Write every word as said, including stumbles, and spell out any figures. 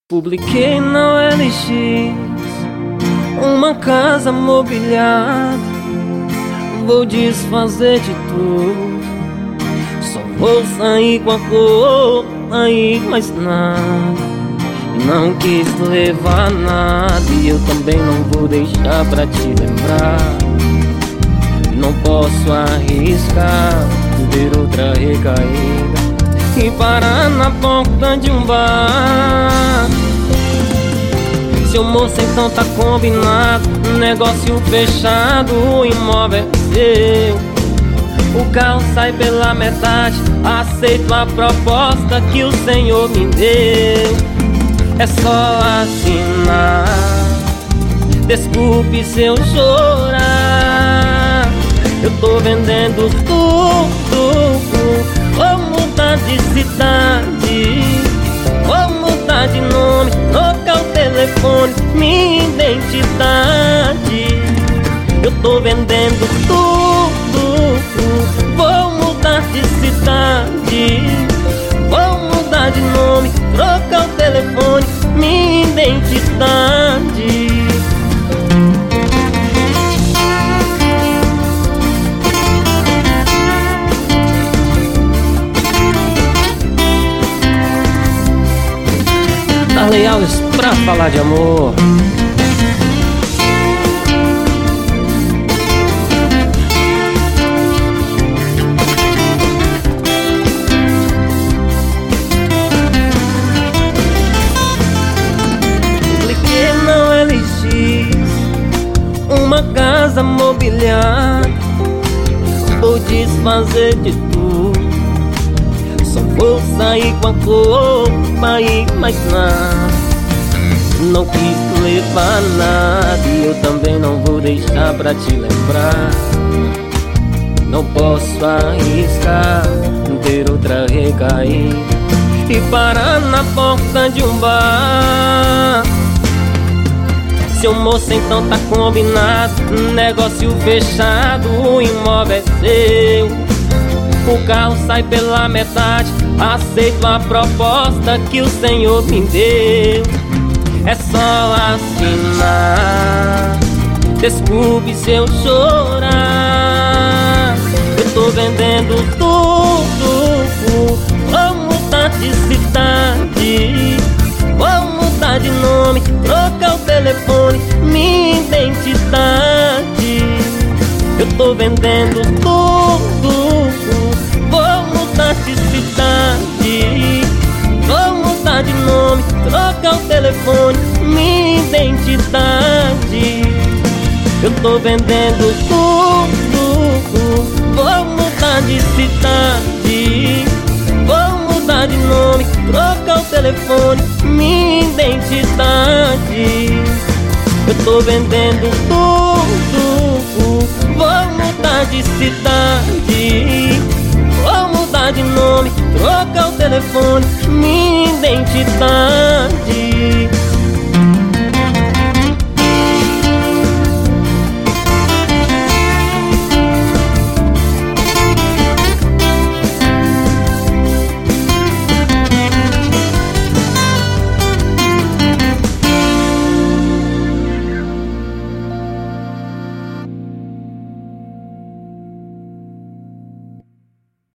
Publiquei na O L X uma casa mobiliada. Vou desfazer de tudo, só vou sair com a cor, aí mais nada. Não quis levar nada e eu também não vou deixar pra te lembrar. Não posso arriscar ter outra recaída e parar na porta de um bar. Seu moço, então tá combinado, negócio fechado, o imóvel é seu. O carro sai pela metade, aceito a proposta que o Senhor me deu. É só assinar, desculpe se eu chorar. Eu tô vendendo tudo, vou mudar de cidade, vou mudar de nome, trocar o telefone, minha identidade. Eu tô vendendo tudo, vou mudar de cidade, vou mudar de nome, trocar o telefone, minha identidade. Darley Alves pra falar de amor. Publiquei na O L X uma casa mobiliada. Vou desfazer de tudo, só vou sair com a roupa e mais nada. Não quis levar nada e eu também não vou deixar pra te lembrar. Não posso arriscar ter outra recaída e parar na porta de um bar. Seu moço, então tá combinado, negócio fechado, o imóvel é seu. O carro sai pela metade, aceito a proposta que o Senhor me deu. É só assinar, desculpe se eu chorar. Eu tô vendendo tudo, vou mudar de cidade, vou mudar de nome, trocar o telefone, minha identidade. Eu tô vendendo tudo, vou mudar de cidade, vou mudar de nome, trocar o telefone, minha identidade. Eu tô vendendo tudo, vou mudar de cidade, vou mudar de nome, trocar o telefone, minha identidade. Eu tô vendendo tudo, vou mudar de cidade, vou mudar de nome, trocar o telefone, minha identidade.